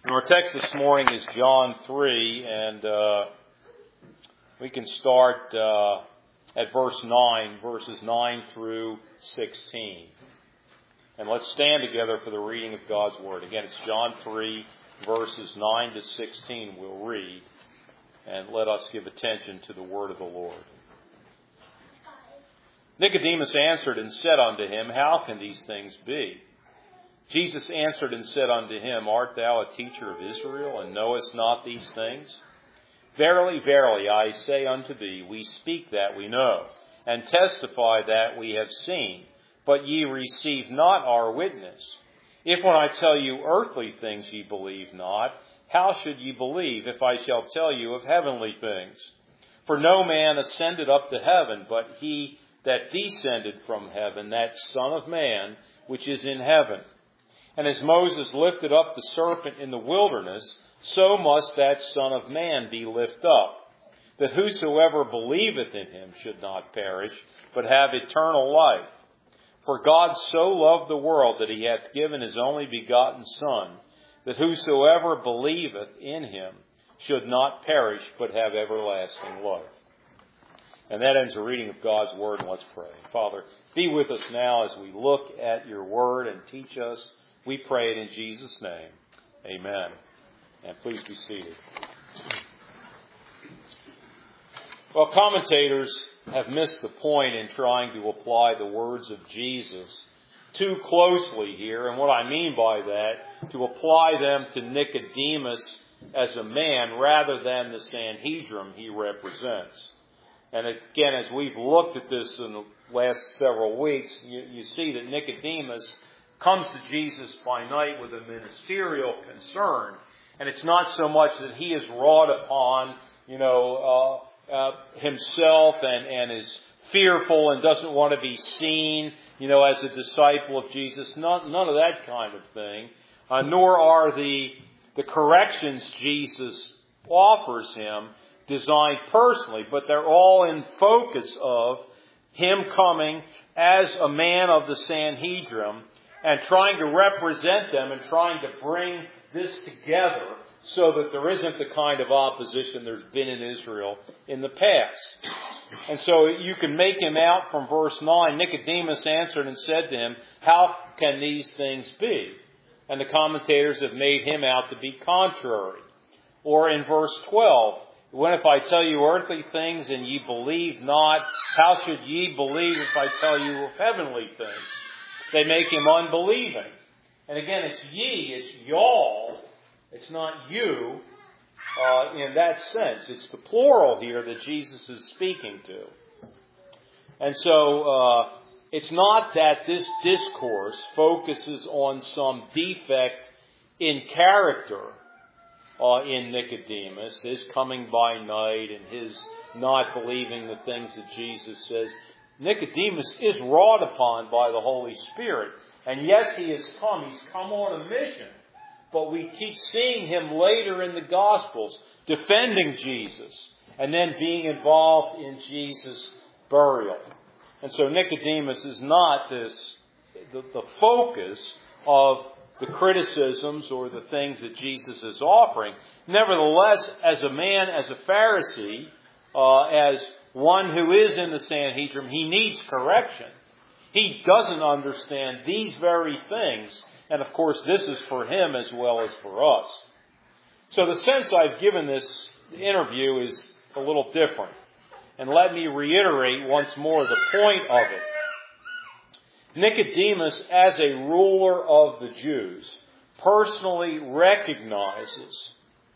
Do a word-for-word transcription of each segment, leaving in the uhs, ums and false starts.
And our text this morning is John three, and uh, we can start uh, at verse nine, verses nine through sixteen. And let's stand together for the reading of God's Word. Again, it's John three, verses nine to sixteen we'll read, and let us give attention to the Word of the Lord. Nicodemus answered and said unto him, How can these things be? Jesus answered and said unto him, Art thou a teacher of Israel, and knowest not these things? Verily, verily, I say unto thee, we speak that we know, and testify that we have seen, but ye receive not our witness. If when I tell you earthly things ye believe not, how should ye believe if I shall tell you of heavenly things? For no man ascended up to heaven, but he that descended from heaven, that Son of Man, which is in heaven. And as Moses lifted up the serpent in the wilderness, so must that Son of Man be lifted up, that whosoever believeth in him should not perish, but have eternal life. For God so loved the world that he hath given his only begotten Son, that whosoever believeth in him should not perish, but have everlasting life. And that ends the reading of God's Word, and let's pray. Father, be with us now as we look at your Word and teach us. We pray it in Jesus' name. Amen. And please be seated. Well, commentators have missed the point in trying to apply the words of Jesus too closely here. And what I mean by that, to apply them to Nicodemus as a man rather than the Sanhedrin he represents. And again, as we've looked at this in the last several weeks, you, you see that Nicodemus comes to Jesus by night with a ministerial concern. And it's not so much that he is wrought upon, you know, uh, uh, himself and, and is fearful and doesn't want to be seen, you know, as a disciple of Jesus. None, none of that kind of thing. Uh, nor are the, the corrections Jesus offers him designed personally, but they're all in focus of him coming as a man of the Sanhedrin and trying to represent them and trying to bring this together so that there isn't the kind of opposition there's been in Israel in the past. And so you can make him out from verse nine. Nicodemus answered and said to him, How can these things be? And the commentators have made him out to be contrary. Or in verse twelve, When if I tell you earthly things and ye believe not, how should ye believe if I tell you of heavenly things? They make him unbelieving. And again, it's ye, it's y'all. It's not you uh, in that sense. It's the plural here that Jesus is speaking to. And so uh, it's not that this discourse focuses on some defect in character uh, in Nicodemus, his coming by night and his not believing the things that Jesus says. Nicodemus is wrought upon by the Holy Spirit. And yes, he has come. He's come on a mission. But we keep seeing him later in the Gospels defending Jesus and then being involved in Jesus' burial. And so Nicodemus is not this the, the focus of the criticisms or the things that Jesus is offering. Nevertheless, as a man, as a Pharisee, uh, as one who is in the Sanhedrin, he needs correction. He doesn't understand these very things. And of course, this is for him as well as for us. So the sense I've given this interview is a little different. And let me reiterate once more the point of it. Nicodemus, as a ruler of the Jews, personally recognizes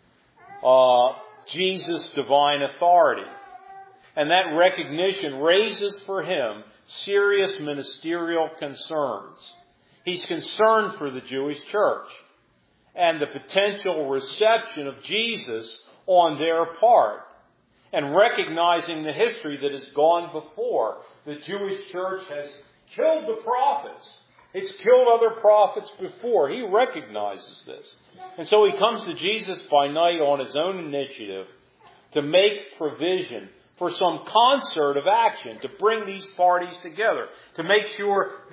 uh, Jesus' divine authority. And that recognition raises for him serious ministerial concerns. He's concerned for the Jewish church and the potential reception of Jesus on their part, and recognizing the history that has gone before. The Jewish church has killed the prophets. It's killed other prophets before. He recognizes this. And so he comes to Jesus by night on his own initiative to make provision for some concert of action, to bring these parties together, to make sure that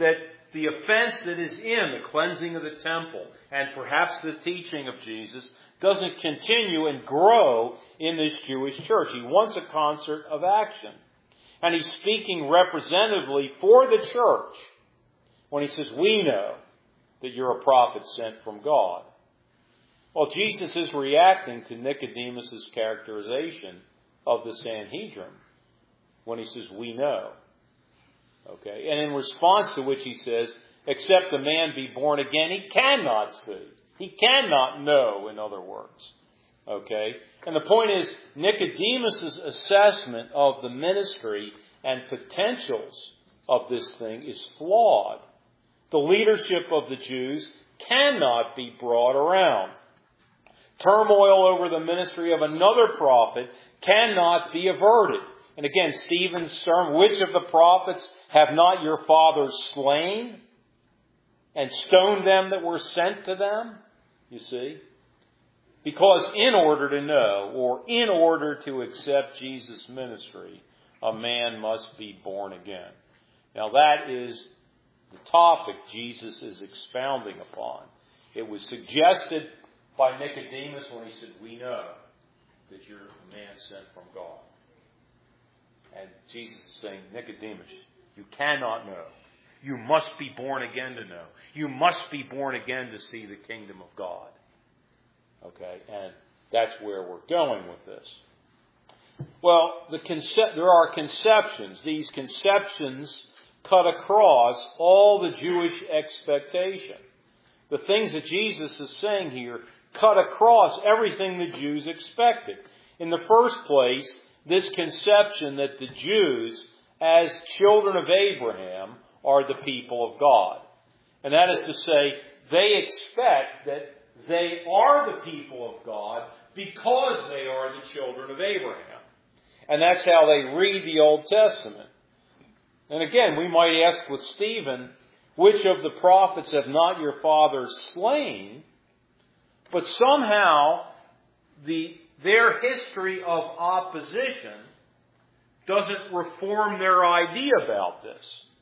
the offense that is in the cleansing of the temple and perhaps the teaching of Jesus doesn't continue and grow in this Jewish church. He wants a concert of action. And he's speaking representatively for the church when he says, we know that you're a prophet sent from God. Well, Jesus is reacting to Nicodemus' characterization of the Sanhedrin when he says, we know. Okay, and in response to which he says, except the man be born again, he cannot see. He cannot know, in other words. Okay, and the point is, Nicodemus' assessment of the ministry and potentials of this thing is flawed. The leadership of the Jews cannot be brought around. Turmoil over the ministry of another prophet cannot be averted. And again, Stephen's sermon, which of the prophets have not your fathers slain and stoned them that were sent to them? You see? Because in order to know, or in order to accept Jesus' ministry, a man must be born again. Now that is the topic Jesus is expounding upon. It was suggested by Nicodemus when he said, we know that you're a man sent from God. And Jesus is saying, Nicodemus, you cannot know. You must be born again to know. You must be born again to see the kingdom of God. Okay, and that's where we're going with this. Well, the concept, there are conceptions. These conceptions cut across all the Jewish expectation. The things that Jesus is saying here cut across everything the Jews expected. In the first place, this conception that the Jews, as children of Abraham, are the people of God. And that is to say, they expect that they are the people of God because they are the children of Abraham. And that's how they read the Old Testament. And again, we might ask with Stephen, which of the prophets have not your fathers slain? But somehow, the, their history of opposition doesn't reform their idea about this.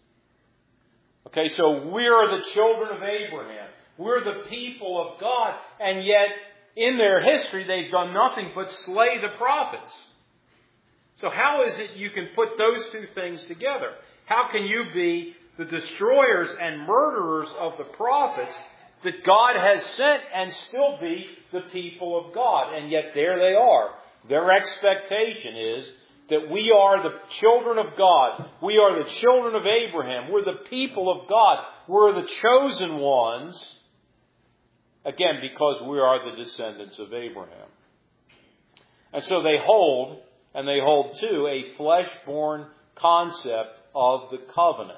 Okay, so we're the children of Abraham. We're the people of God. And yet, in their history, they've done nothing but slay the prophets. So how is it you can put those two things together? How can you be the destroyers and murderers of the prophets that God has sent and still be the people of God? And yet there they are. Their expectation is that we are the children of God. We are the children of Abraham. We're the people of God. We're the chosen ones. Again, because we are the descendants of Abraham. And so they hold, and they hold too, a flesh-born concept of the covenant.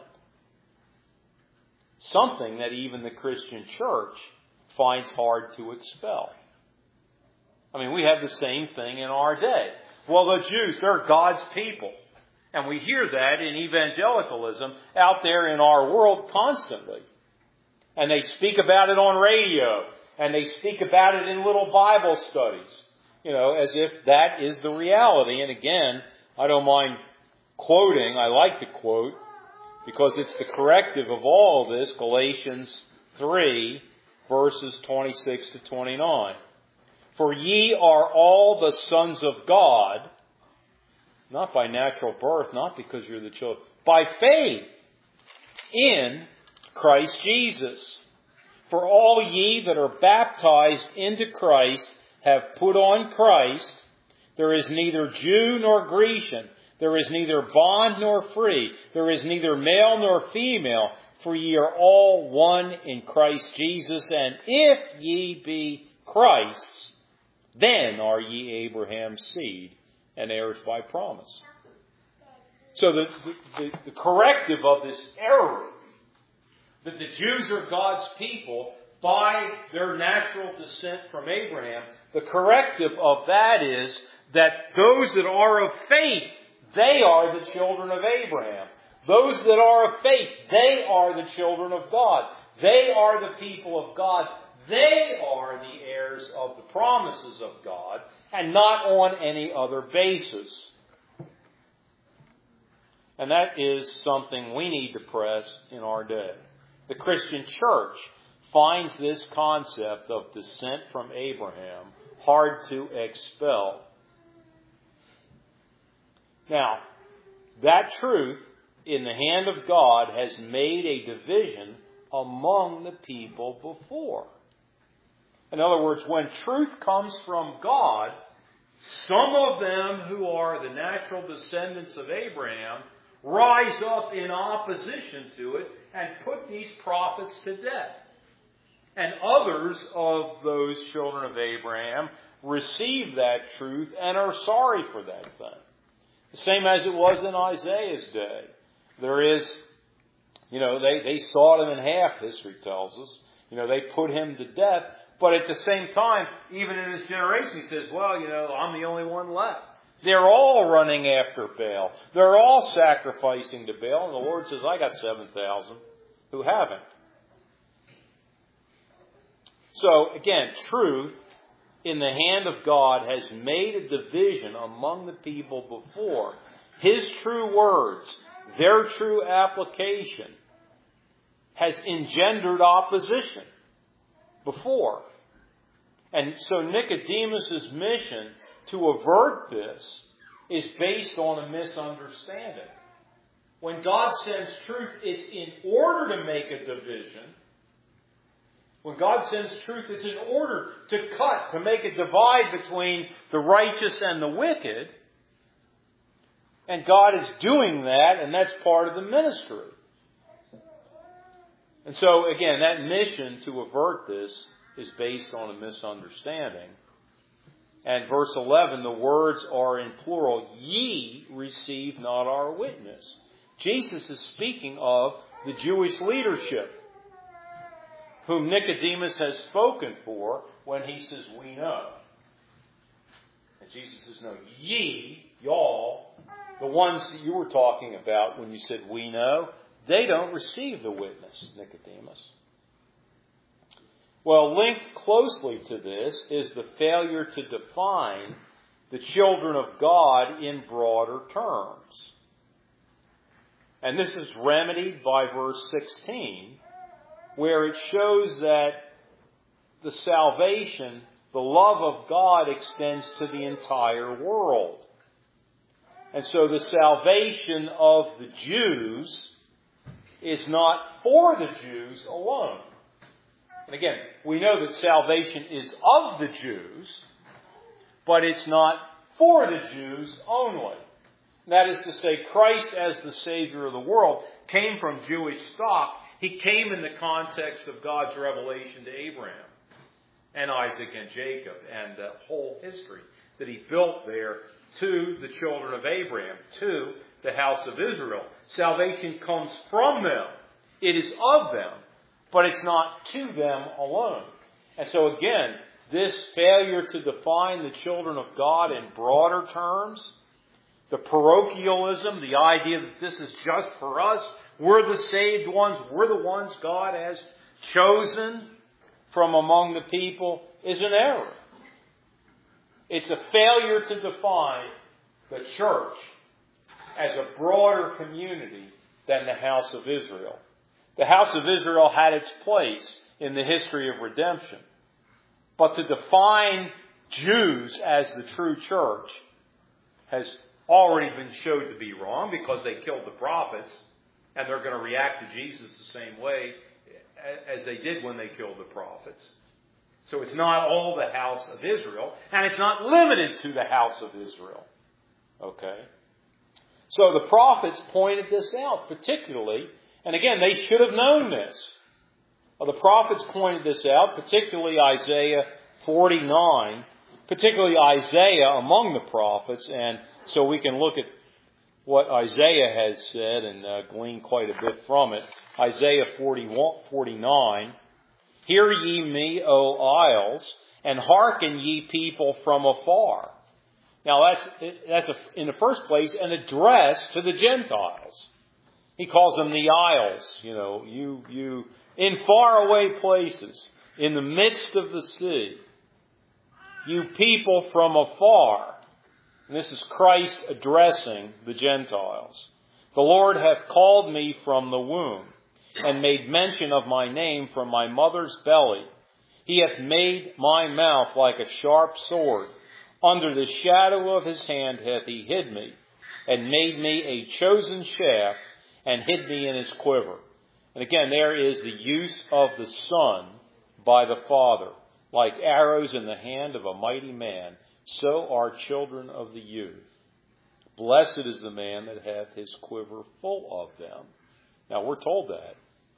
Something that even the Christian church finds hard to expel. I mean, we have the same thing in our day. Well, the Jews, they're God's people. And we hear that in evangelicalism out there in our world constantly. And they speak about it on radio. And they speak about it in little Bible studies. You know, as if that is the reality. And again, I don't mind quoting. I like to quote because it's the corrective of all of this. Galatians three, verses twenty-six to twenty-nine. For ye are all the sons of God, not by natural birth, not because you're the children, by faith in Christ Jesus. For all ye that are baptized into Christ have put on Christ. There is neither Jew nor Grecian. There is neither bond nor free. There is neither male nor female. For ye are all one in Christ Jesus. And if ye be Christ's, then are ye Abraham's seed and heirs by promise. So the, the, the corrective of this error, that the Jews are God's people by their natural descent from Abraham, the corrective of that is that those that are of faith, they are the children of Abraham. Those that are of faith, they are the children of God. They are the people of God. They are the heirs of the promises of God, and not on any other basis. And that is something we need to press in our day. the Christian church finds this concept of descent from Abraham hard to expel. Now, that truth in the hand of God has made a division among the people before. In other words, when truth comes from God, some of them who are the natural descendants of Abraham rise up in opposition to it and put these prophets to death. And others of those children of Abraham receive that truth and are sorry for that thing. The same as it was in Isaiah's day. There is, you know, they, they sawed him in half, history tells us. You know, they put him to death. But at the same time, even in his generation, he says, well, you know, I'm the only one left. They're all running after Baal. They're all sacrificing to Baal. And the Lord says, I got seven thousand who haven't. So, again, truth in the hand of God has made a division among the people before. His true words, their true application, has engendered opposition before. And so Nicodemus' mission to avert this is based on a misunderstanding. When God sends truth, it's in order to make a division. When God sends truth, it's in order to cut, to make a divide between the righteous and the wicked. And God is doing that, and that's part of the ministry. And so, again, that mission to avert this is based on a misunderstanding. And verse eleven, the words are in plural. Ye receive not our witness. Jesus is speaking of the Jewish leadership, whom Nicodemus has spoken for when he says, we know. And Jesus says, no, ye, y'all, the ones that you were talking about when you said we know, they don't receive the witness, Nicodemus. Well, linked closely to this is the failure to define the children of God in broader terms. And this is remedied by verse sixteen, where it shows that the salvation, the love of God, extends to the entire world. And so the salvation of the Jews is not for the Jews alone. And again, we know that salvation is of the Jews, but it's not for the Jews only. That is to say, Christ as the Savior of the world came from Jewish stock. He came in the context of God's revelation to Abraham and Isaac and Jacob and the whole history that he built there to the children of Abraham, to the house of Israel. Salvation comes from them. It is of them, but it's not to them alone. And so again, this failure to define the children of God in broader terms, the parochialism, the idea that this is just for us, we're the saved ones, we're the ones God has chosen from among the people, is an error. It's a failure to define the church as a broader community than the house of Israel. The house of Israel had its place in the history of redemption. But to define Jews as the true church has already been showed to be wrong because they killed the prophets, and they're going to react to Jesus the same way as they did when they killed the prophets. So it's not all the house of Israel, and it's not limited to the house of Israel. Okay? So the prophets pointed this out particularly, and again, they should have known this. Well, the prophets pointed this out, particularly Isaiah forty-nine, particularly Isaiah among the prophets, and so we can look at what Isaiah has said and uh, glean quite a bit from it. Isaiah forty-nine, hear ye me, O isles, and hearken ye people from afar. Now that's, that's a, in the first place an address to the Gentiles. He calls them the isles, you know, you, you, in faraway places, in the midst of the sea, you people from afar. And this is Christ addressing the Gentiles. The Lord hath called me from the womb. and made mention of my name from my mother's belly. He hath made my mouth like a sharp sword. Under the shadow of his hand hath he hid me, and made me a chosen shaft, and hid me in his quiver. And again, there is the use of the Son by the Father. Like arrows in the hand of a mighty man, so are children of the youth. Blessed is the man that hath his quiver full of them. Now, we're told that.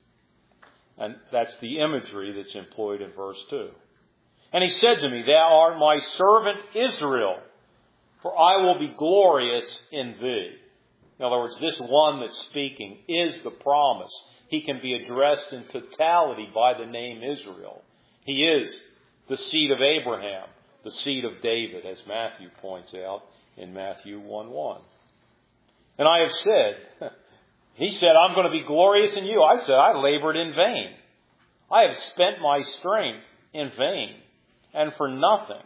And that's the imagery that's employed in verse two. And he said to me, Thou art my servant Israel, for I will be glorious in thee. In other words, this one that's speaking is the promise. He can be addressed in totality by the name Israel. He is the seed of Abraham, the seed of David, as Matthew points out in Matthew one one. And I have said, he said, I'm going to be glorious in you. I said, I labored in vain. I have spent my strength in vain and for nothing.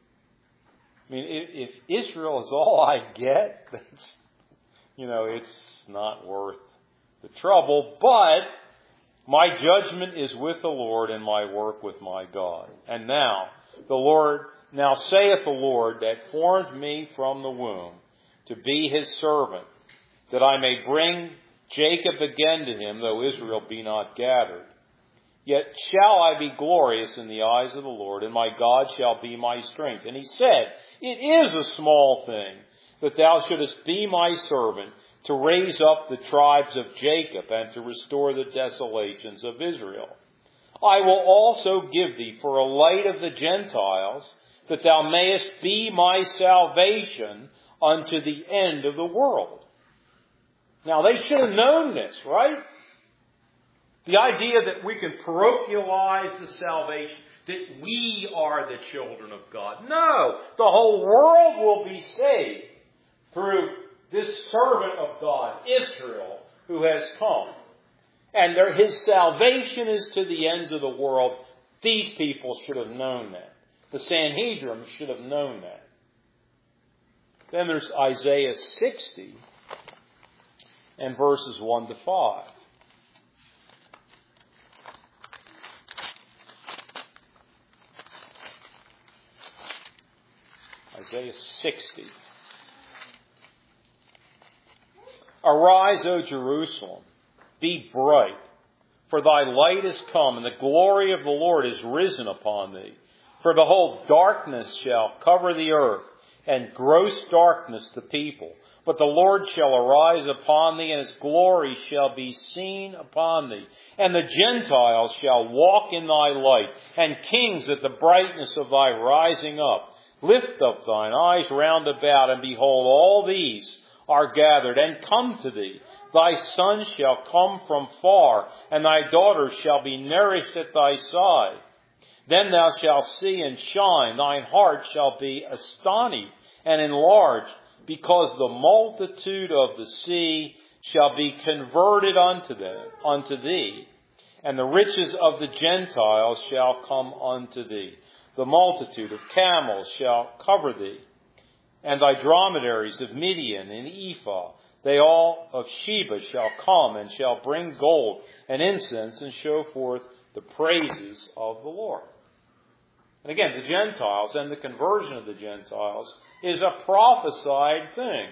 I mean, if, if Israel is all I get, that's, you know, it's not worth the trouble. But my judgment is with the Lord, and my work with my God. And now, the Lord, now saith the Lord, that formed me from the womb to be his servant, that I may bring Jacob again to him, though Israel be not gathered. Yet shall I be glorious in the eyes of the Lord, and my God shall be my strength. And he said, It is a small thing that thou shouldest be my servant, to raise up the tribes of Jacob, and to restore the desolations of Israel. I will also give thee for a light of the Gentiles, that thou mayest be my salvation unto the end of the world. Now, they should have known this, right? The idea that we can parochialize the salvation, that we are the children of God. No, the whole world will be saved through this servant of God, Israel, who has come. And there, his salvation is to the ends of the world. These people should have known that. The Sanhedrin should have known that. Then there's Isaiah sixty and verses one to five. Isaiah sixty. Arise, O Jerusalem, be bright, for thy light is come, and the glory of the Lord is risen upon thee. For behold, darkness shall cover the earth, and gross darkness the people. But the Lord shall arise upon thee, and his glory shall be seen upon thee. And the Gentiles shall walk in thy light, and kings at the brightness of thy rising up. Lift up thine eyes round about, and behold, all these are gathered, and come to thee. Thy sons shall come from far, and thy daughters shall be nourished at thy side. Then thou shalt see and shine, thine heart shall be astonished and enlarged, because the multitude of the sea shall be converted unto them, unto thee, and the riches of the Gentiles shall come unto thee. The multitude of camels shall cover thee, and thy dromedaries of Midian and Ephah, they all of Sheba shall come, and shall bring gold and incense, and show forth the praises of the Lord. And again, the Gentiles and the conversion of the Gentiles is a prophesied thing.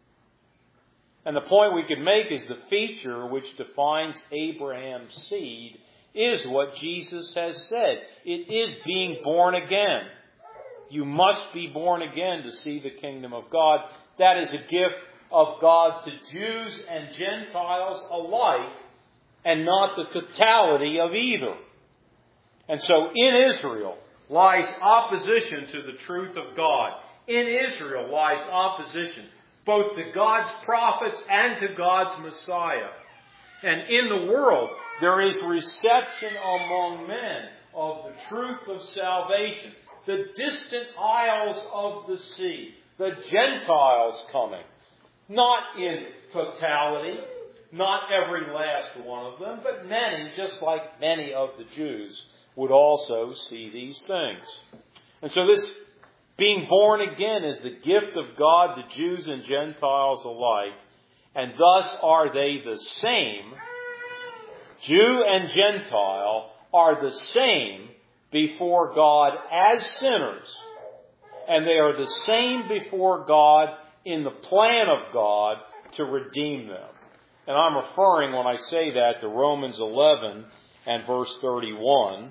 And the point we could make is the feature which defines Abraham's seed is what Jesus has said. It is being born again. You must be born again to see the kingdom of God. That is a gift of God to Jews and Gentiles alike, and not the totality of either. And so in Israel lies opposition to the truth of God. In Israel lies opposition both to God's prophets and to God's Messiah. And in the world there is reception among men of the truth of salvation. The distant isles of the sea, the Gentiles coming. Not in totality, not every last one of them, but many, just like many of the Jews, would also see these things. And so this being born again is the gift of God to Jews and Gentiles alike, and thus are they the same Jew and Gentile are the same before God as sinners. And they are the same before God in the plan of God to redeem them. And I'm referring, when I say that, to Romans eleven and verse thirty-one.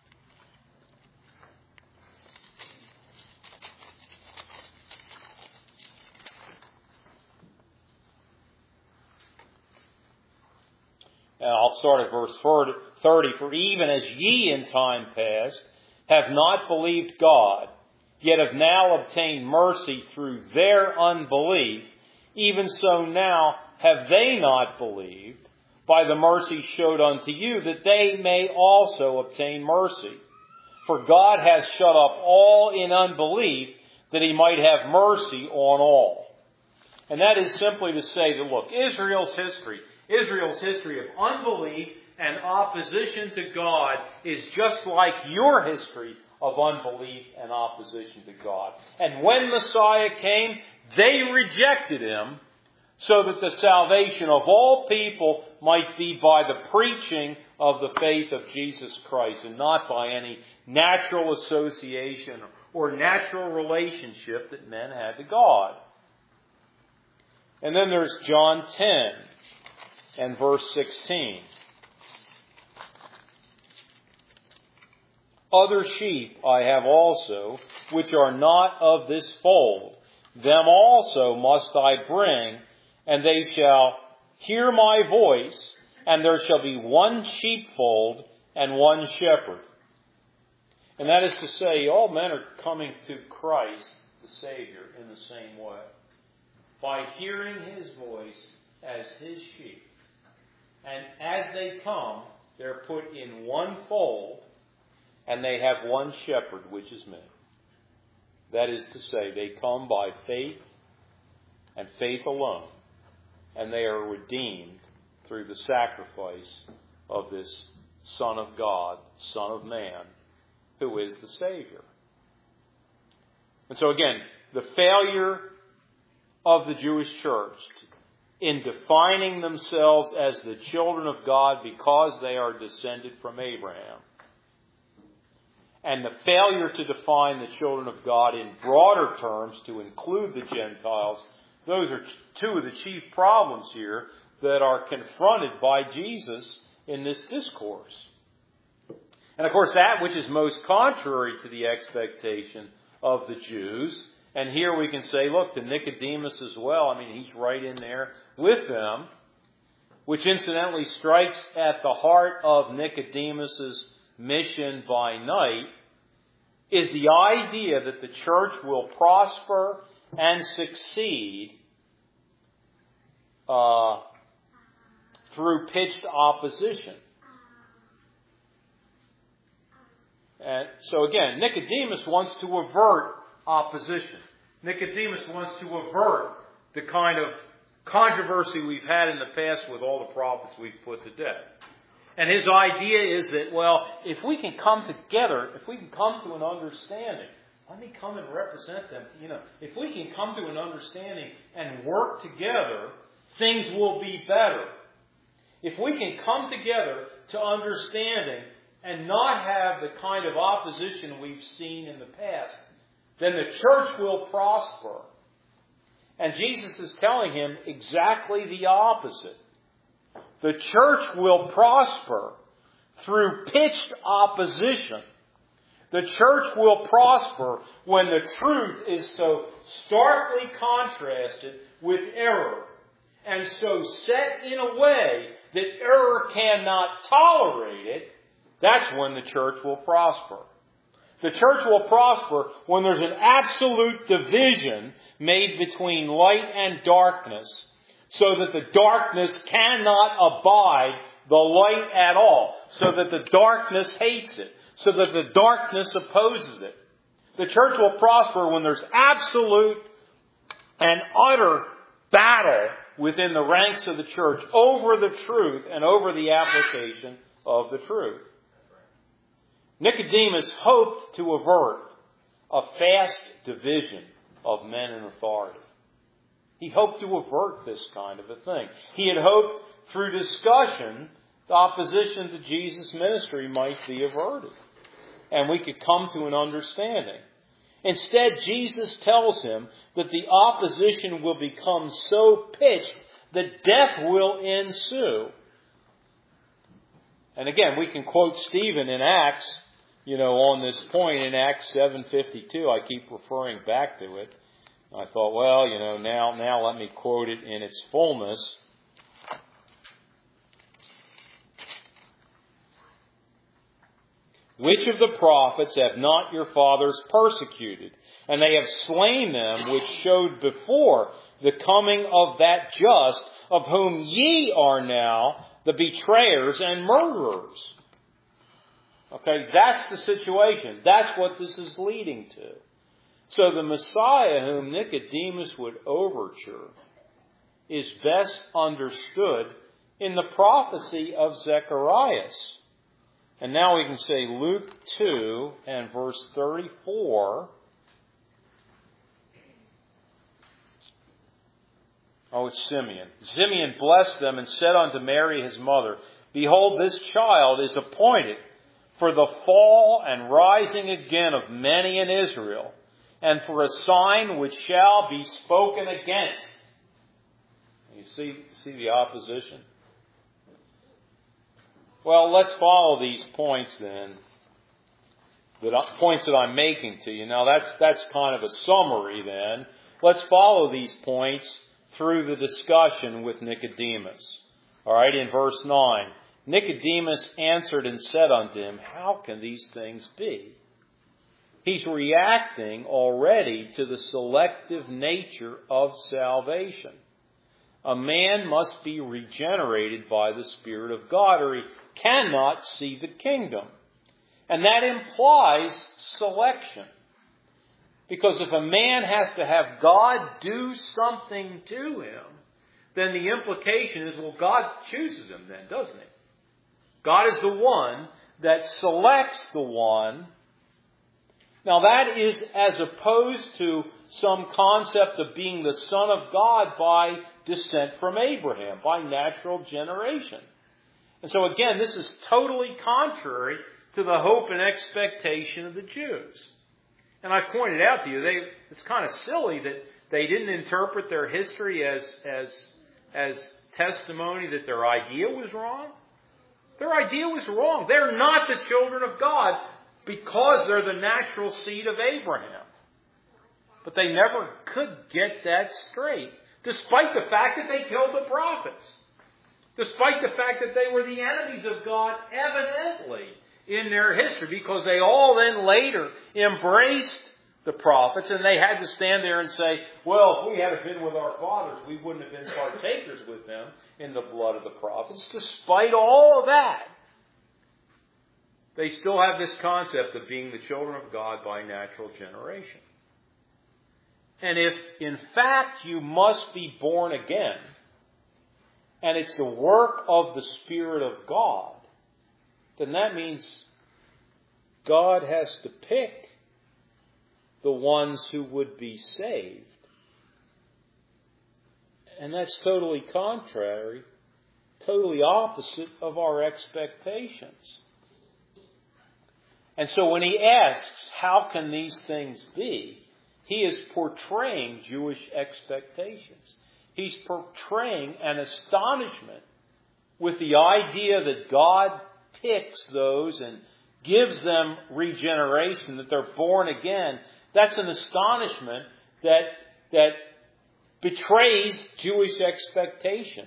And I'll start at verse thirty. For even as ye in time past have not believed God, yet have now obtained mercy through their unbelief, even so now have they not believed by the mercy showed unto you, that they may also obtain mercy. For God hath shut up all in unbelief, that he might have mercy on all. And that is simply to say that, look, Israel's history, Israel's history of unbelief and opposition to God is just like your history of unbelief and opposition to God. And when Messiah came, they rejected him, so that the salvation of all people might be by the preaching of the faith of Jesus Christ, and not by any natural association or natural relationship that men had to God. And then there's John ten and verse sixteen. Other sheep I have also, which are not of this fold. Them also must I bring, and they shall hear my voice, and there shall be one sheepfold and one shepherd. And that is to say, all men are coming to Christ, the Savior, in the same way, by hearing his voice as his sheep. And as they come, they're put in one fold, and they have one shepherd, which is me. That is to say, they come by faith and faith alone, and they are redeemed through the sacrifice of this Son of God, Son of Man, who is the Savior. And so again, the failure of the Jewish church in defining themselves as the children of God because they are descended from Abraham, and the failure to define the children of God in broader terms to include the Gentiles, those are two of the chief problems here that are confronted by Jesus in this discourse. And of course, that which is most contrary to the expectation of the Jews, and here we can say, look, to Nicodemus as well, I mean, he's right in there with them, which incidentally strikes at the heart of Nicodemus's mission by night, is the idea that the church will prosper and succeed uh, through pitched opposition. And so again, Nicodemus wants to avert opposition. Nicodemus wants to avert the kind of controversy we've had in the past with all the prophets we've put to death. And his idea is that, well, if we can come together, if we can come to an understanding, let me come and represent them. You know, if we can come to an understanding and work together, things will be better. If we can come together to understanding and not have the kind of opposition we've seen in the past, then the church will prosper. And Jesus is telling him exactly the opposite. The church will prosper through pitched opposition. The church will prosper when the truth is so starkly contrasted with error, and so set in a way that error cannot tolerate it. That's when the church will prosper. The church will prosper when there's an absolute division made between light and darkness, so that the darkness cannot abide the light at all, so that the darkness hates it, so that the darkness opposes it. The church will prosper when there's absolute and utter battle within the ranks of the church over the truth and over the application of the truth. Nicodemus hoped to avert a fast division of men in authority. He hoped to avert this kind of a thing. He had hoped through discussion the opposition to Jesus' ministry might be averted. And we could come to an understanding. Instead, Jesus tells him that the opposition will become so pitched that death will ensue. And again, we can quote Stephen in Acts, you know, on this point in Acts seven fifty-two. I keep referring back to it. I thought, well, you know, now, now let me quote it in its fullness. Which of the prophets have not your fathers persecuted? And they have slain them which showed before the coming of that just, of whom ye are now the betrayers and murderers. Okay, that's the situation. That's what this is leading to. So the Messiah whom Nicodemus would overture is best understood in the prophecy of Zechariah. And now we can say Luke two and verse thirty-four. Oh, it's Simeon. Simeon blessed them and said unto Mary his mother, Behold, this child is appointed for the fall and rising again of many in Israel, and for a sign which shall be spoken against. You see, see the opposition? Well, let's follow these points then. The points that I'm making to you. Now that's that's kind of a summary then. Let's follow these points through the discussion with Nicodemus. All right, in verse nine. Nicodemus answered and said unto him, How can these things be? He's reacting already to the selective nature of salvation. A man must be regenerated by the Spirit of God, or he cannot see the kingdom. And that implies selection. Because if a man has to have God do something to him, then the implication is, well, God chooses him then, doesn't he? God is the one that selects the one. Now that is as opposed to some concept of being the Son of God by descent from Abraham, by natural generation. And so again, this is totally contrary to the hope and expectation of the Jews. And I pointed out to you, they, it's kind of silly that they didn't interpret their history as, as, as testimony that their idea was wrong. Their idea was wrong. They're not the children of God because they're the natural seed of Abraham. But they never could get that straight, despite the fact that they killed the prophets. Despite the fact that they were the enemies of God, evidently, in their history, because they all then later embraced the prophets, and they had to stand there and say, well, if we had been with our fathers, we wouldn't have been partakers with them in the blood of the prophets. Despite all of that, they still have this concept of being the children of God by natural generation. And if, in fact, you must be born again, and it's the work of the Spirit of God, then that means God has to pick the ones who would be saved. And that's totally contrary, totally opposite of our expectations. And so when he asks, how can these things be? He is portraying Jewish expectations. He's portraying an astonishment with the idea that God picks those and gives them regeneration, that they're born again. That's an astonishment that, that betrays Jewish expectation.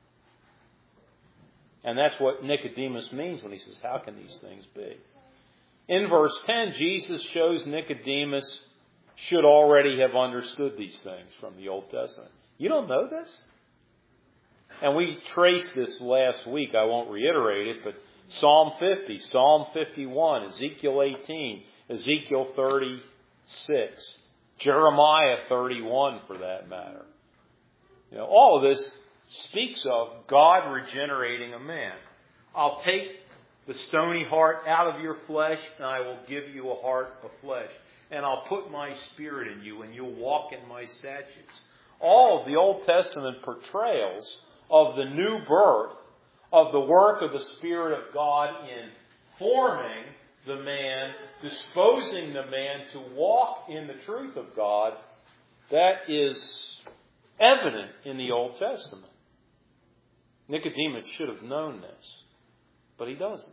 And that's what Nicodemus means when he says, how can these things be? In verse ten, Jesus shows Nicodemus should already have understood these things from the Old Testament. You don't know this? And we traced this last week. I won't reiterate it, but Psalm fifty, Psalm fifty-one, Ezekiel eighteen, Ezekiel thirty-six, Jeremiah thirty-one for that matter. You know, all of this speaks of God regenerating a man. I'll take the stony heart out of your flesh, and I will give you a heart of flesh. And I'll put my Spirit in you, and you'll walk in my statutes. All of the Old Testament portrayals of the new birth of the work of the Spirit of God in forming the man, disposing the man to walk in the truth of God, that is evident in the Old Testament. Nicodemus should have known this, but he doesn't.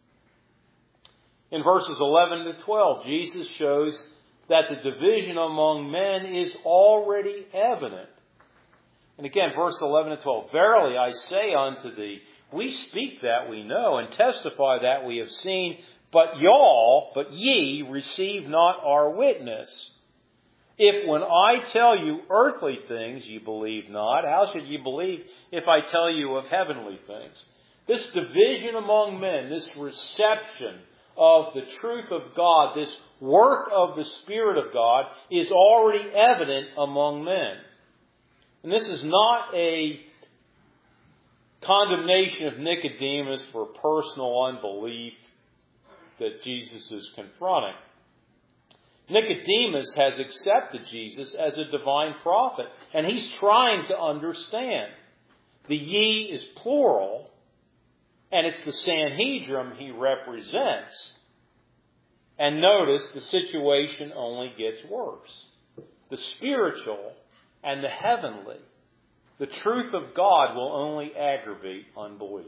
In verses eleven to twelve, Jesus shows that the division among men is already evident. And again, verse eleven and twelve, "Verily I say unto thee, we speak that we know, and testify that we have seen, but y'all, but ye, receive not our witness. If when I tell you earthly things you believe not, how should you believe if I tell you of heavenly things?" This division among men, this reception of the truth of God, this work of the Spirit of God, is already evident among men. And this is not a condemnation of Nicodemus for personal unbelief that Jesus is confronting. Nicodemus has accepted Jesus as a divine prophet, and he's trying to understand. The ye is plural, and it's the Sanhedrin he represents. And notice the situation only gets worse. The spiritual and the heavenly, the truth of God will only aggravate unbelief.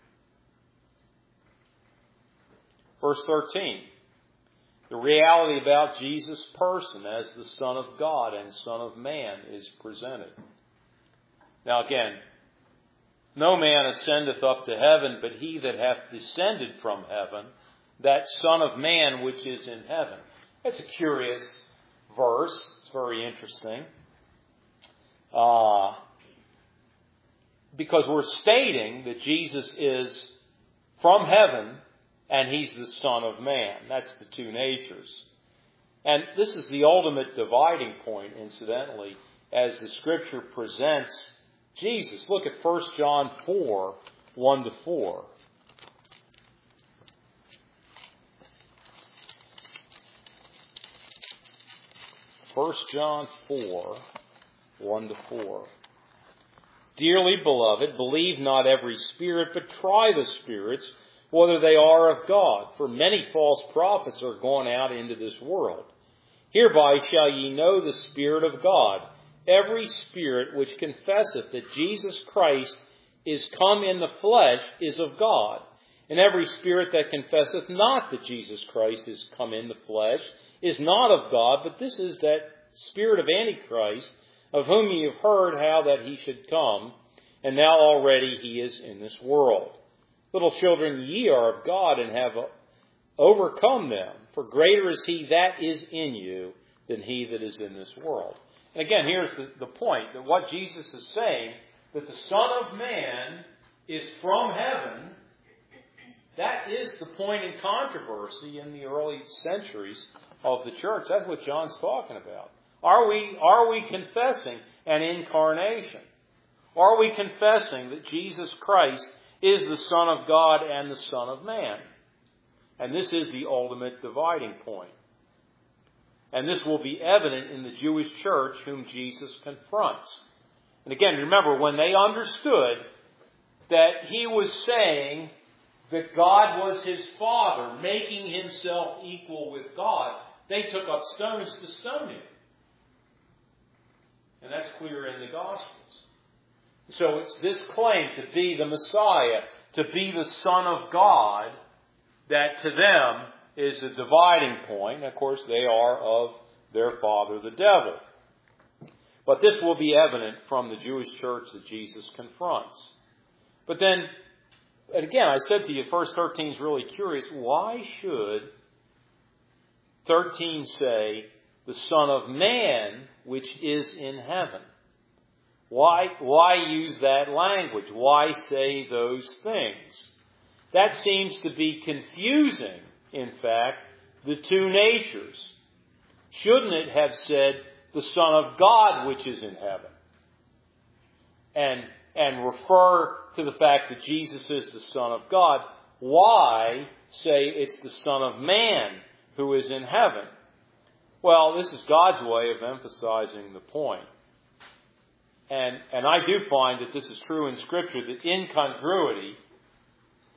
Verse thirteen. The reality about Jesus' person as the Son of God and Son of Man is presented. Now again, no man ascendeth up to heaven, but he that hath descended from heaven, that Son of Man which is in heaven. That's a curious verse. It's very interesting. Uh, because we're stating that Jesus is from heaven and he's the Son of Man. That's the two natures. And this is the ultimate dividing point, incidentally, as the Scripture presents Jesus. Look at First John four, one to four. First John four, one to four. "Dearly beloved, believe not every spirit, but try the spirits, whether they are of God. For many false prophets are gone out into this world. Hereby shall ye know the Spirit of God. Every spirit which confesseth that Jesus Christ is come in the flesh is of God. And every spirit that confesseth not that Jesus Christ is come in the flesh is not of God, but this is that spirit of Antichrist, of whom ye have heard how that he should come, and now already he is in this world. Little children, ye are of God and have overcome them, for greater is he that is in you than he that is in this world." And again, here's the, the point, that what Jesus is saying, that the Son of Man is from heaven. That is the point in controversy in the early centuries of the church. That's what John's talking about. Are we, are we confessing an incarnation? Are we confessing that Jesus Christ is the Son of God and the Son of Man? And this is the ultimate dividing point. And this will be evident in the Jewish church whom Jesus confronts. And again, remember, when they understood that he was saying that God was his Father, making himself equal with God, they took up stones to stone him. And that's clear in the Gospels. So it's this claim to be the Messiah, to be the Son of God, that to them is a dividing point. Of course, they are of their father, the devil. But this will be evident from the Jewish church that Jesus confronts. But then, and again, I said to you, verse thirteen is really curious. Why should thirteen say, the Son of Man, which is in heaven? Why, why use that language? Why say those things? That seems to be confusing, in fact, the two natures. Shouldn't it have said, the Son of God, which is in heaven? And, and refer to the fact that Jesus is the Son of God. Why say it's the Son of Man who is in heaven? Well, this is God's way of emphasizing the point. And, and I do find that this is true in Scripture, that incongruity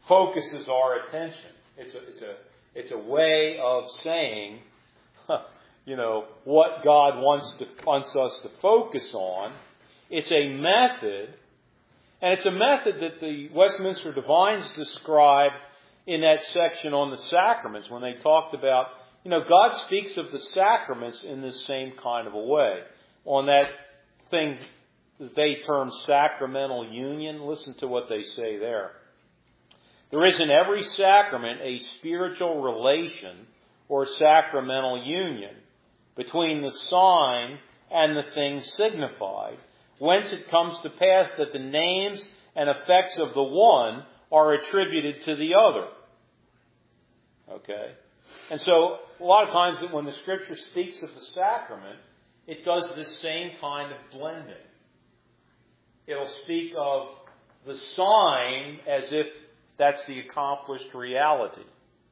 focuses our attention. It's a, it's a, it's a way of saying, you know, what God wants to, wants us to focus on. It's a method, and it's a method that the Westminster Divines described in that section on the sacraments when they talked about, you know, God speaks of the sacraments in this same kind of a way. On that thing that they term sacramental union, listen to what they say there. There is in every sacrament a spiritual relation or sacramental union between the sign and the thing signified, whence it comes to pass that the names and effects of the one are attributed to the other. Okay? And so, a lot of times when the Scripture speaks of the sacrament, it does this same kind of blending. It'll speak of the sign as if that's the accomplished reality.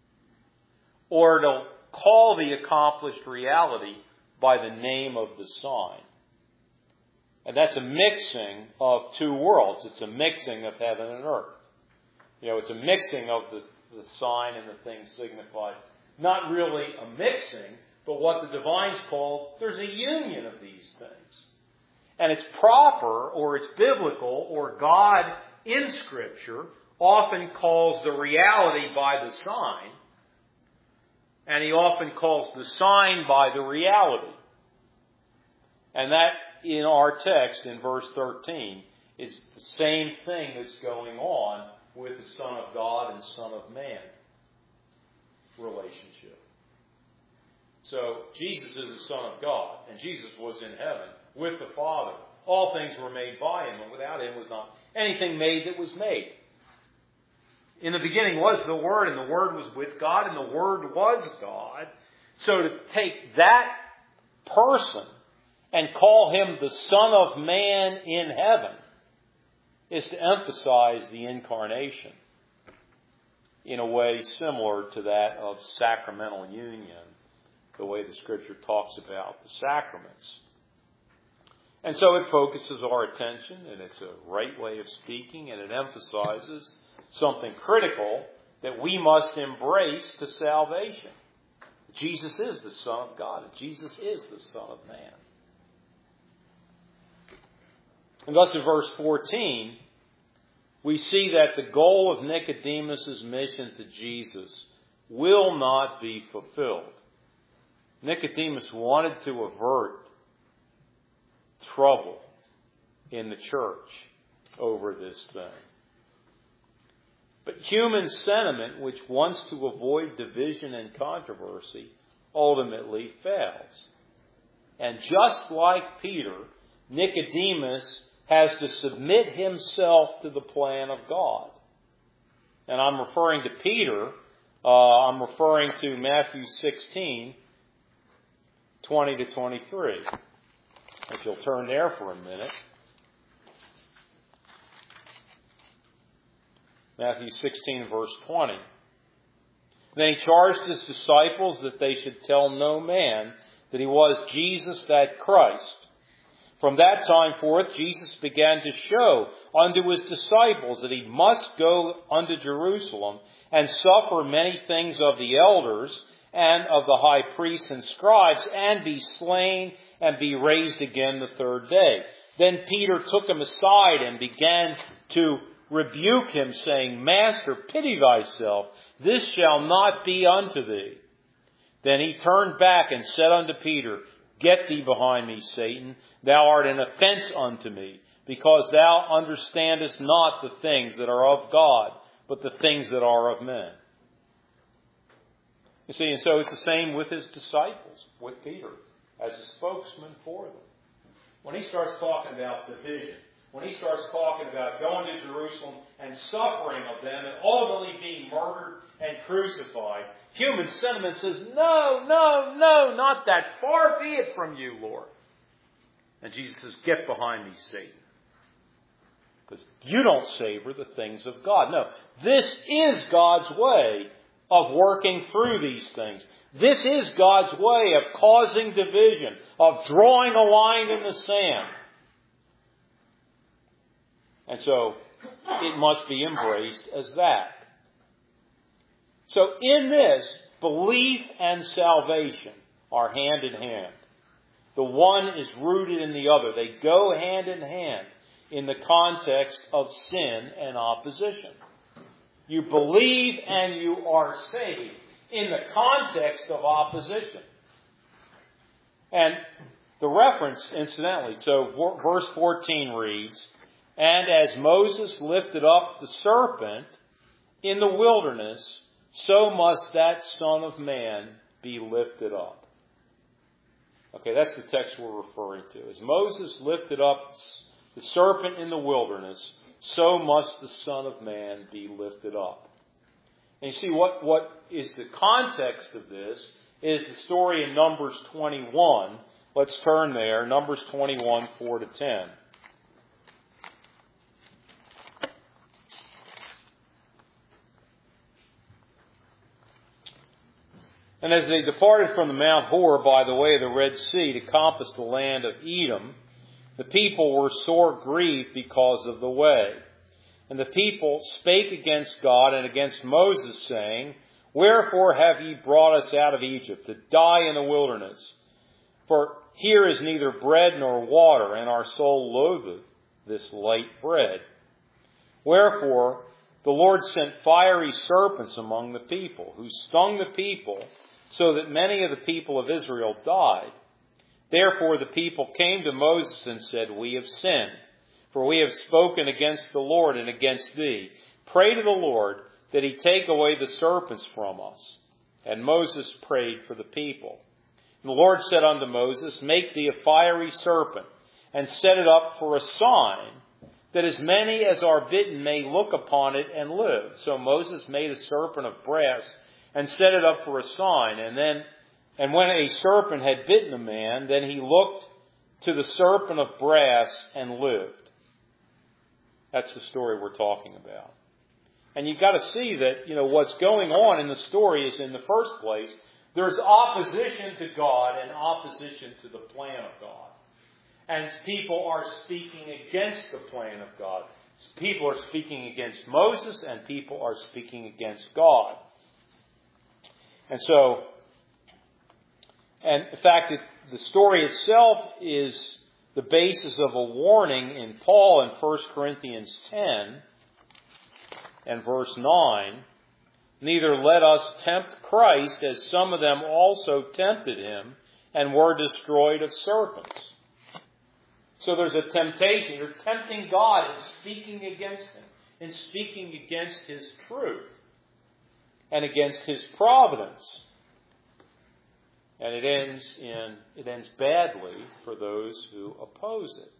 Or it'll call the accomplished reality by the name of the sign. And that's a mixing of two worlds. It's a mixing of heaven and earth. You know, it's a mixing of the, the sign and the thing signified. Not really a mixing, but what the divines call, there's a union of these things. And it's proper, or it's biblical, or God in Scripture often calls the reality by the sign, and he often calls the sign by the reality. And that, in our text, in verse thirteen, is the same thing that's going on with the Son of God and Son of Man relationship. So, Jesus is the Son of God, and Jesus was in heaven with the Father. All things were made by him, and without him was not anything made that was made. In the beginning was the Word, and the Word was with God, and the Word was God. So to take that person and call him the Son of Man in heaven is to emphasize the incarnation in a way similar to that of sacramental union, the way the Scripture talks about the sacraments. And so it focuses our attention, and it's a right way of speaking, and it emphasizes something critical that we must embrace to salvation. Jesus is the Son of God, and Jesus is the Son of Man. And thus in verse fourteen, we see that the goal of Nicodemus' mission to Jesus will not be fulfilled. Nicodemus wanted to avert trouble in the church over this thing. But human sentiment, which wants to avoid division and controversy, ultimately fails. And just like Peter, Nicodemus has to submit himself to the plan of God. And I'm referring to Peter, uh, I'm referring to Matthew sixteen, twenty to twenty-three. If you'll turn there for a minute. Matthew sixteen, verse twenty. Then he charged his disciples that they should tell no man that he was Jesus, that Christ. From that time forth, Jesus began to show unto his disciples that he must go unto Jerusalem and suffer many things of the elders and of the high priests and scribes, and be slain and be raised again the third day. Then Peter took him aside and began to rebuke him, saying, Master, pity thyself, this shall not be unto thee. Then he turned back and said unto Peter, Get thee behind me, Satan, thou art an offense unto me, because thou understandest not the things that are of God, but the things that are of men. You see, and so it's the same with his disciples, with Peter, as a spokesman for them. When he starts talking about division, when he starts talking about going to Jerusalem and suffering of them and ultimately being murdered and crucified, human sentiment says, no, no, no, not that. Far be it from you, Lord. And Jesus says, get behind me, Satan. Because you don't savor the things of God. No, this is God's way of working through these things. This is God's way of causing division, of drawing a line in the sand. And so it must be embraced as that. So in this, belief and salvation are hand in hand. The one is rooted in the other. They go hand in hand in the context of sin and opposition. You believe and you are saved in the context of opposition. And the reference, incidentally, so verse fourteen reads, "And as Moses lifted up the serpent in the wilderness, so must that Son of Man be lifted up." Okay, that's the text we're referring to. As Moses lifted up the serpent in the wilderness, so must the Son of Man be lifted up. And you see, what, what is the context of this is the story in Numbers twenty-one. Let's turn there. Numbers twenty-one, four to ten. "And as they departed from the Mount Hor by the way of the Red Sea to compass the land of Edom, the people were sore grieved because of the way. And the people spake against God and against Moses, saying, Wherefore have ye brought us out of Egypt, to die in the wilderness? For here is neither bread nor water, and our soul loatheth this light bread. Wherefore the Lord sent fiery serpents among the people, who stung the people, so that many of the people of Israel died. Therefore the people came to Moses and said, We have sinned, for we have spoken against the Lord and against thee. Pray to the Lord that he take away the serpents from us. And Moses prayed for the people. And the Lord said unto Moses, Make thee a fiery serpent, and set it up for a sign, that as many as are bitten may look upon it and live. So Moses made a serpent of brass, and set it up for a sign. And then, and when a serpent had bitten a man, then he looked to the serpent of brass and lived. That's the story we're talking about. And you've got to see that, you know, what's going on in the story is, in the first place, there's opposition to God and opposition to the plan of God. And people are speaking against the plan of God. People are speaking against Moses, and people are speaking against God. And so, and in fact, it, the story itself is the basis of a warning in Paul in First Corinthians ten and verse nine. Neither let us tempt Christ, as some of them also tempted him, and were destroyed of serpents. So there's a temptation. You're tempting God and speaking against him, and speaking against his truth, and against his providence. And it ends in it ends badly for those who oppose it.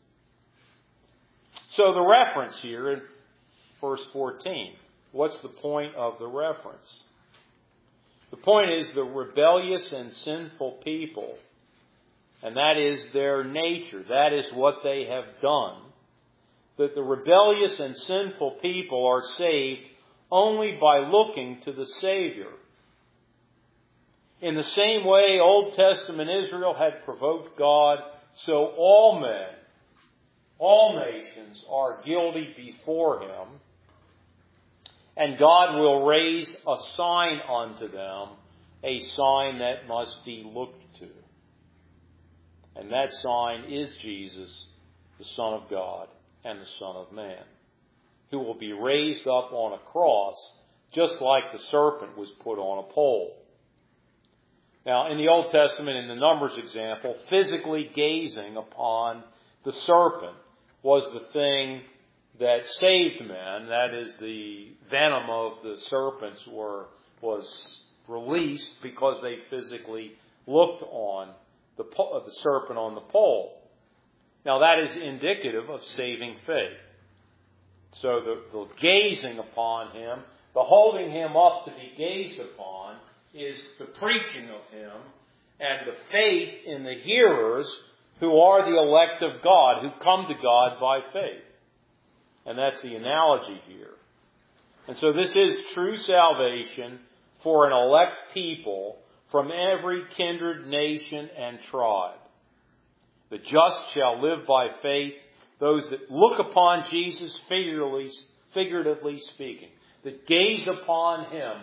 So the reference here in verse fourteen, what's the point of the reference? The point is the rebellious and sinful people, and that is their nature. That is what they have done. That the rebellious and sinful people are saved only by looking to the Savior. In the same way Old Testament Israel had provoked God, so all men, all nations are guilty before him, and God will raise a sign unto them, a sign that must be looked to. And that sign is Jesus, the Son of God and the Son of Man, who will be raised up on a cross, just like the serpent was put on a pole. Now, in the Old Testament, in the Numbers example, physically gazing upon the serpent was the thing that saved men. That is, the venom of the serpents were was released because they physically looked on the, the serpent on the pole. Now, that is indicative of saving faith. So the, the gazing upon him, the holding him up to be gazed upon, is the preaching of him and the faith in the hearers who are the elect of God, who come to God by faith. And that's the analogy here. And so this is true salvation for an elect people from every kindred, nation, and tribe. The just shall live by faith, those that look upon Jesus figuratively, figuratively speaking, that gaze upon him,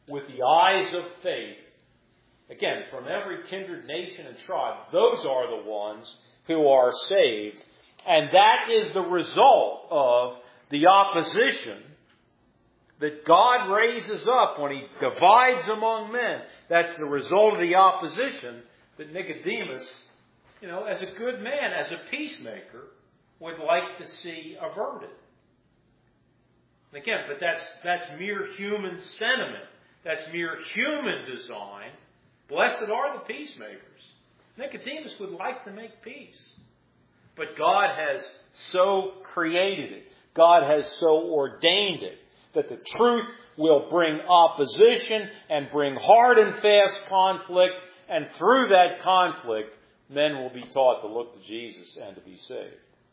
with the eyes of faith, again, from every kindred, nation, and tribe, those are the ones who are saved. And that is the result of the opposition that God raises up when He divides among men. That's the result of the opposition that Nicodemus, you know, as a good man, as a peacemaker, would like to see averted. And again, but that's that's mere human sentiment. That's mere human design. Blessed are the peacemakers. Nicodemus would like to make peace. But God has so created it. God has so ordained it that the truth will bring opposition and bring hard and fast conflict. And through that conflict, men will be taught to look to Jesus and to be saved.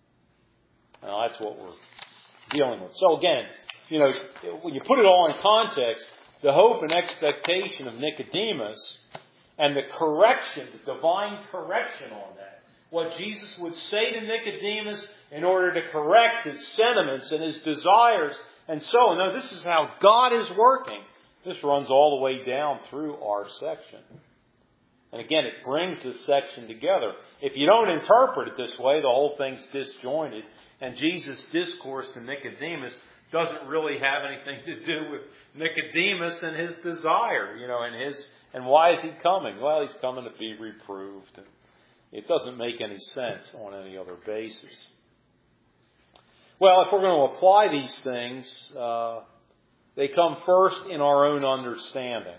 Now, that's what we're dealing with. So again, you know, when you put it all in context, the hope and expectation of Nicodemus and the correction, the divine correction on that, what Jesus would say to Nicodemus in order to correct his sentiments and his desires and so on. Now, this is how God is working. This runs all the way down through our section. And again, it brings this section together. If you don't interpret it this way, the whole thing's disjointed. And Jesus' discourse to Nicodemus doesn't really have anything to do with Nicodemus and his desire, you know, and his and why is he coming? Well, he's coming to be reproved. And it doesn't make any sense on any other basis. Well, if we're going to apply these things, uh, they come first in our own understanding.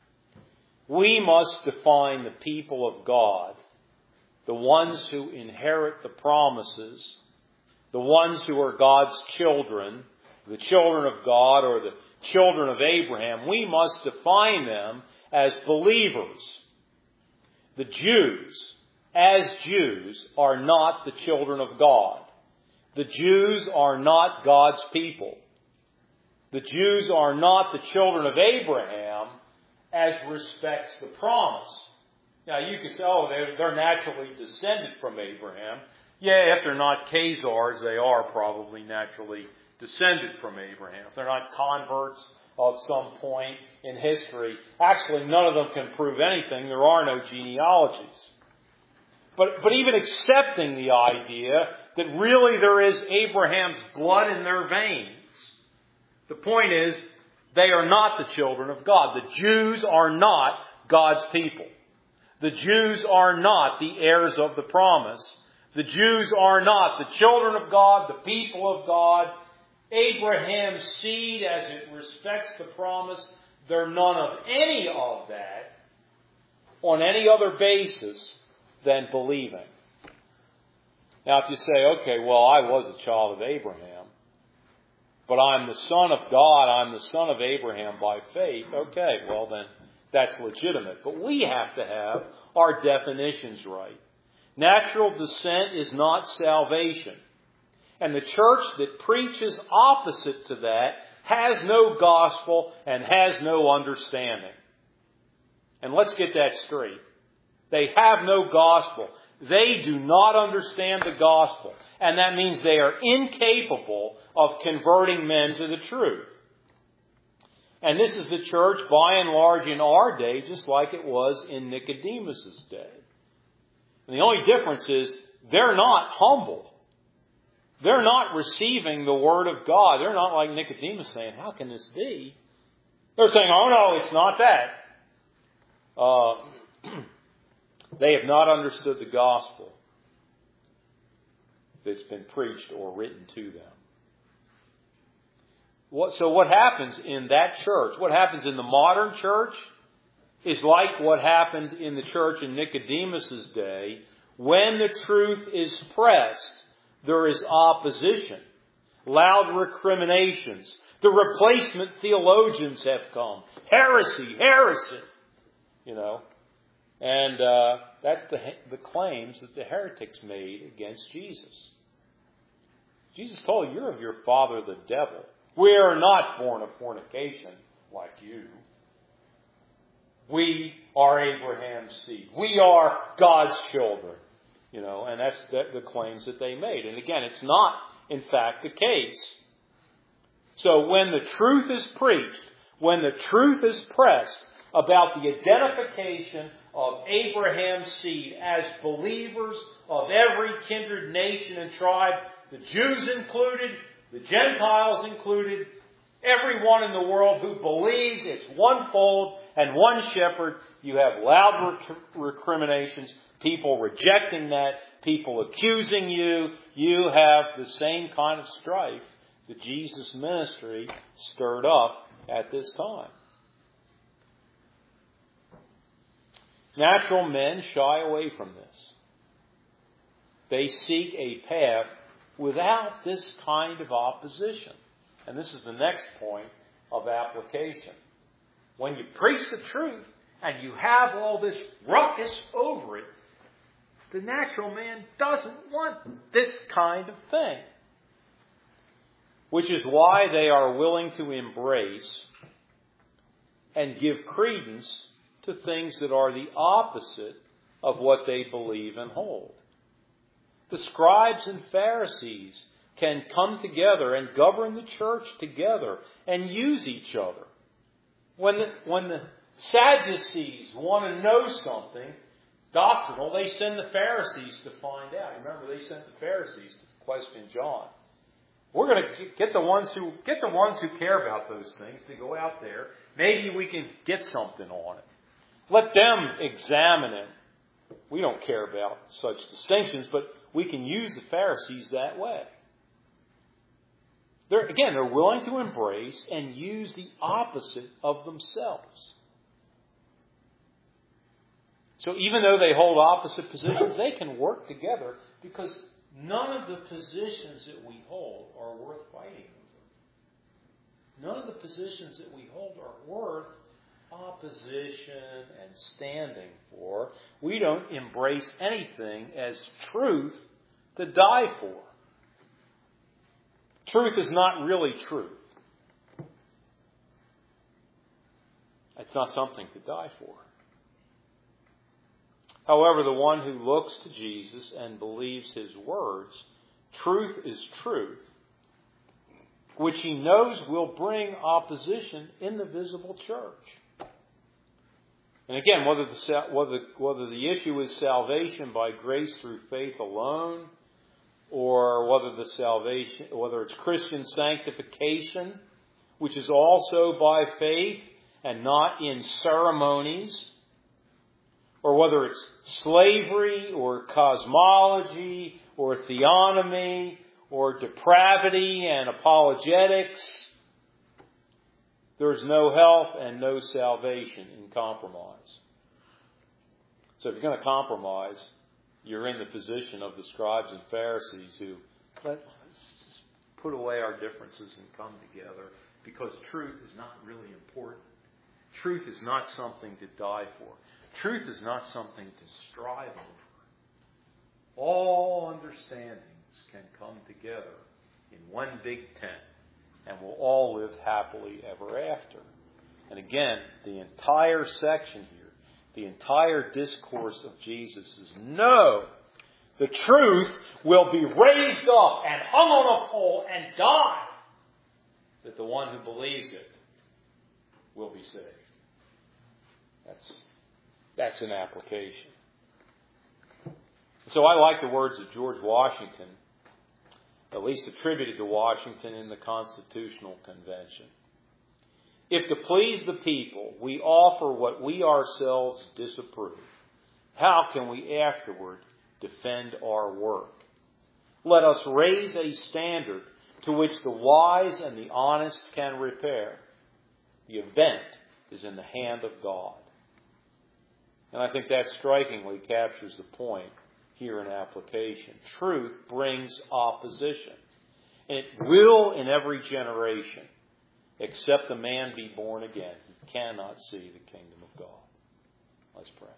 We must define the people of God, the ones who inherit the promises, the ones who are God's children, the children of God or the children of Abraham. We must define them as believers. The Jews, as Jews, are not the children of God. The Jews are not God's people. The Jews are not the children of Abraham as respects the promise. Now, you could say, oh, they're, they're naturally descended from Abraham. Yeah, if they're not Khazars, they are probably naturally descended from Abraham. If they're not converts of some point in history, actually none of them can prove anything. There are no genealogies. But, but even accepting the idea that really there is Abraham's blood in their veins, the point is they are not the children of God. The Jews are not God's people. The Jews are not the heirs of the promise. The Jews are not the children of God, the people of God. Abraham's seed as it respects the promise, they're none of any of that on any other basis than believing. Now, if you say, okay, well, I was a child of Abraham, but I'm the son of God, I'm the son of Abraham by faith, okay, well then that's legitimate. But we have to have our definitions right. Natural descent is not salvation. And the church that preaches opposite to that has no gospel and has no understanding. And let's get that straight. They have no gospel. They do not understand the gospel. And that means they are incapable of converting men to the truth. And this is the church by and large in our day, just like it was in Nicodemus' day. And the only difference is they're not humble. They're not receiving the Word of God. They're not like Nicodemus saying, how can this be? They're saying, oh no, it's not that. Uh, they have not understood the gospel that's been preached or written to them. What, so what happens in that church, what happens in the modern church, is like what happened in the church in Nicodemus' day. When the truth is pressed, there is opposition, loud recriminations. The replacement theologians have come. Heresy, heresy, you know. And uh, that's the, the claims that the heretics made against Jesus. Jesus told you, you're of your father the devil. We are not born of fornication like you. We are Abraham's seed. We are God's children. You know, and that's the, the claims that they made. And again, it's not, in fact, the case. So when the truth is preached, when the truth is pressed about the identification of Abraham's seed as believers of every kindred, nation, and tribe, the Jews included, the Gentiles included, everyone in the world who believes it's one fold and one shepherd, you have loud rec- recriminations, people rejecting that, people accusing you. You have the same kind of strife that Jesus' ministry stirred up at this time. Natural men shy away from this. They seek a path without this kind of opposition. And this is the next point of application. When you preach the truth and you have all this ruckus over it, the natural man doesn't want this kind of thing. Which is why they are willing to embrace and give credence to things that are the opposite of what they believe and hold. The scribes and Pharisees can come together and govern the church together and use each other. When the, when the Sadducees want to know something doctrinal, they send the Pharisees to find out. Remember, they sent the Pharisees to question John. We're going to get the ones who get the ones who care about those things to go out there. Maybe we can get something on it. Let them examine it. We don't care about such distinctions, but we can use the Pharisees that way. They're, again, they're willing to embrace and use the opposite of themselves. So even though they hold opposite positions, they can work together because none of the positions that we hold are worth fighting over. None of the positions that we hold are worth opposition and standing for. We don't embrace anything as truth to die for. Truth is not really truth. It's not something to die for. However, the one who looks to Jesus and believes his words, truth is truth, which he knows will bring opposition in the visible church. And again, whether the, whether, whether the issue is salvation by grace through faith alone, or whether the salvation, whether it's Christian sanctification, which is also by faith and not in ceremonies, or whether it's slavery or cosmology or theonomy or depravity and apologetics, there's no health and no salvation in compromise. So if you're going to compromise, you're in the position of the scribes and Pharisees who, let's just put away our differences and come together because truth is not really important. Truth is not something to die for. Truth is not something to strive over. All understandings can come together in one big tent and we'll all live happily ever after. And again, the entire section here, the entire discourse of Jesus is no, the truth will be raised up and hung on a pole and die, that the one who believes it will be saved. That's That's an application. So I like the words of George Washington, at least attributed to Washington in the Constitutional Convention. If to please the people we offer what we ourselves disapprove, how can we afterward defend our work? Let us raise a standard to which the wise and the honest can repair. The event is in the hand of God. And I think that strikingly captures the point here in application. Truth brings opposition. And it will in every generation, except the man be born again. He cannot see the kingdom of God. Let's pray.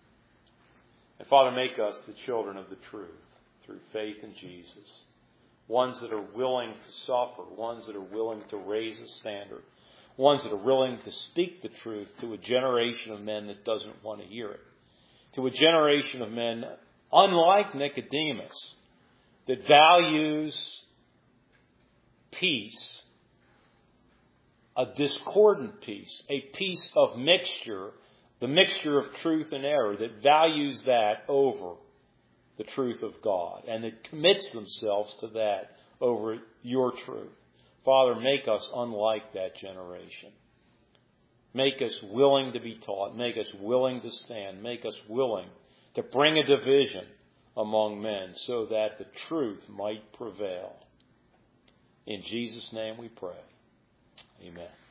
And Father, make us the children of the truth through faith in Jesus. Ones that are willing to suffer. Ones that are willing to raise a standard. Ones that are willing to speak the truth to a generation of men that doesn't want to hear it. To a generation of men, unlike Nicodemus, that values peace a discordant peace, a peace of mixture, the mixture of truth and error that values that over the truth of God and that commits themselves to that over your truth. Father, make us unlike that generation. Make us willing to be taught. Make us willing to stand. Make us willing to bring a division among men so that the truth might prevail. In Jesus' name we pray. Amen.